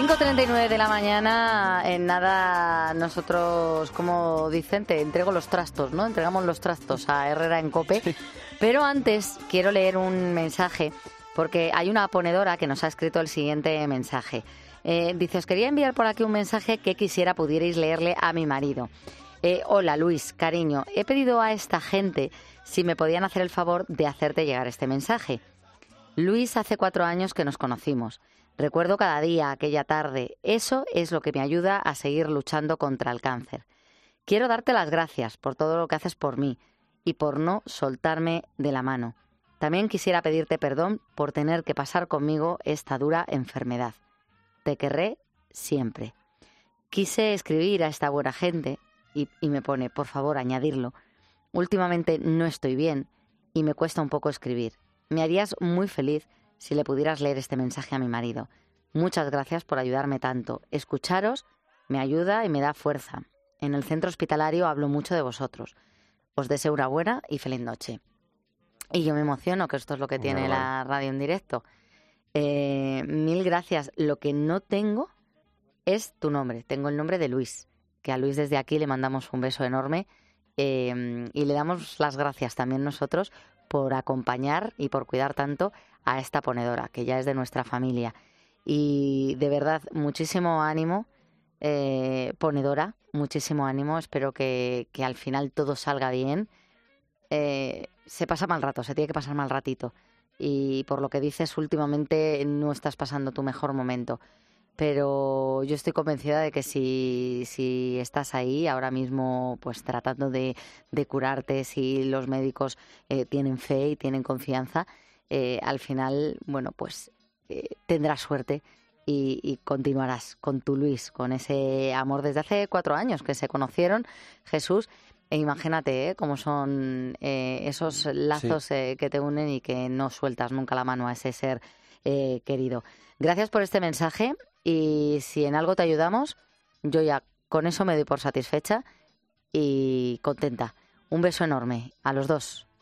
5:39 de la mañana, en nada nosotros, como dicen, te entrego los trastos, ¿no? Entregamos los trastos a Herrera en COPE. Sí. Pero antes quiero leer un mensaje, porque hay una ponedora que nos ha escrito el siguiente mensaje. Dice, os quería enviar por aquí un mensaje que quisiera pudierais leerle a mi marido. Hola Luis, cariño, he pedido a esta gente si me podían hacer el favor de hacerte llegar este mensaje. Luis, hace 4 años que nos conocimos. Recuerdo cada día, aquella tarde. Eso es lo que me ayuda a seguir luchando contra el cáncer. Quiero darte las gracias por todo lo que haces por mí y por no soltarme de la mano. También quisiera pedirte perdón por tener que pasar conmigo esta dura enfermedad. Te querré siempre. Quise escribir a esta buena gente y me pone, por favor, añadirlo. Últimamente no estoy bien y me cuesta un poco escribir. Me harías muy feliz si le pudieras leer este mensaje a mi marido. Muchas gracias por ayudarme tanto. Escucharos me ayuda y me da fuerza. En el centro hospitalario hablo mucho de vosotros. Os deseo una buena y feliz noche. Y yo me emociono, que esto es lo que tiene la radio en directo. 1000 gracias. Lo que no tengo es tu nombre. Tengo el nombre de Luis, que a Luis desde aquí le mandamos un beso enorme y le damos las gracias también nosotros por acompañar y por cuidar tanto a esta ponedora, que ya es de nuestra familia. Y de verdad, muchísimo ánimo, ponedora, muchísimo ánimo. Espero que al final todo salga bien. Se pasa mal rato, se tiene que pasar mal ratito. Y por lo que dices, últimamente no estás pasando tu mejor momento. Pero yo estoy convencida de que si estás ahí ahora mismo pues tratando de curarte, si los médicos tienen fe y tienen confianza, al final, bueno, pues tendrás suerte y continuarás con tu Luis, con ese amor desde hace 4 años que se conocieron, Jesús. E imagínate cómo son esos lazos que te unen y que no sueltas nunca la mano a ese ser querido. Gracias por este mensaje. Y si en algo te ayudamos, yo ya con eso me doy por satisfecha y contenta. Un beso enorme a los dos.